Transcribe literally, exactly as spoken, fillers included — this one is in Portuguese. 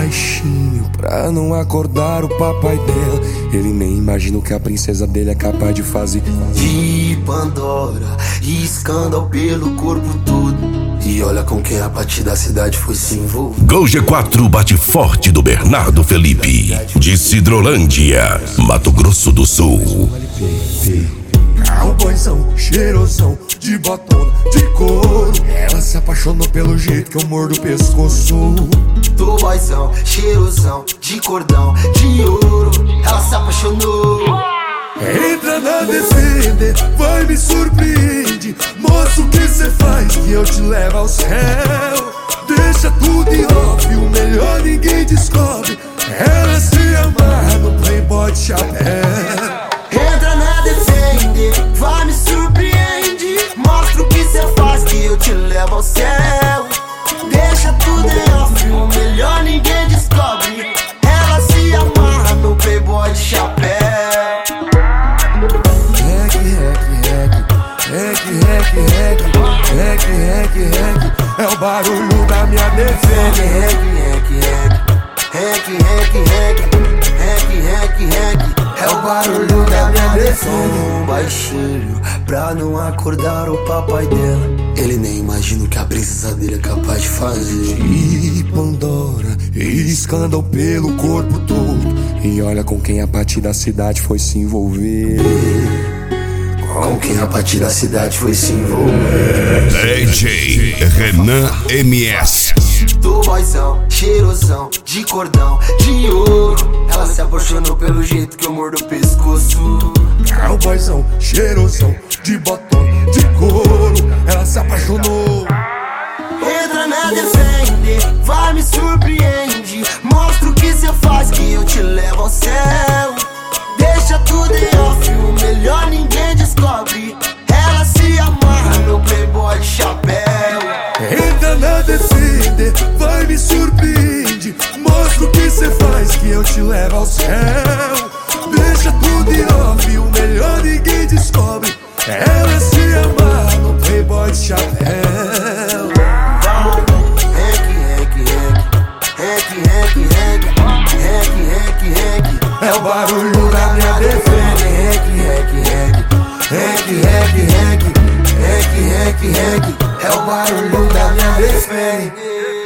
baixinho pra não acordar o papai dela. Ele nem imagina o que a princesa dele é capaz de fazer. De Pandora e escândalo pelo corpo todo. E olha com quem a partir da cidade foi se envolver. Gol G quatro bate forte do Bernardo Felipe, de Cidrolândia, Mato Grosso do Sul. Cowboyzão, cheirosão, de botona, de couro. Ela se apaixonou pelo jeito que eu mordo o pescoço. Tô boyzão, cheirosão, de cordão, de ouro. Ela se apaixonou. Entra na defender, vai me surpreende. Mostra o que cê faz que eu te levo ao céu. Deixa tudo em off, o melhor ninguém descobre. Ela se amarra no playboy de chapéu. Entra na defender, vai me surpreende. Mostra o que cê faz que eu te levo ao céu. Deixa tudo em off, o melhor ninguém descobre. Ela se amarra no playboy de chapéu. Rec, rec, rec, rec, rec, rec, rec, rec, rec. É o barulho da minha defesa. Rec, rec, rec, rec, rec, rec, rec, rec, rec. É o barulho da minha defesa. Um baixinho pra não acordar o papai dela. Ele nem imagina o que a princesa dele é capaz de fazer. De Pandora e escândalo pelo corpo todo. E olha com quem a partir da cidade foi se envolver. Com quem a partir da cidade foi se envolver. D J Renan M S. Tô boyzão, cheirosão, de cordão, de ouro. Ela se apaixonou pelo jeito que eu mordo o pescoço. Cowboyzão, cheirosão, de botona, de couro. Ela se apaixonou. Entra na defender, vai me surpreende. Mostra o que cê faz que eu te levo ao céu. Deixa tudo em off, o melhor ninguém descobre. Ela se amarra no playboy de chapéu. Entra na defender, vai me surpreende. Mostra o que cê faz que eu te levo ao céu. Deixa tudo em off, o melhor ninguém descobre. Ela se amarra no playboy de chapéu. Rec, rec, rec, rec, rec, rec, rec, rec, rec. É o barulho da minha defesa. Rec, rec, rec, rec, rec, rec, rec, rec, rec. É o barulho da minha defesa.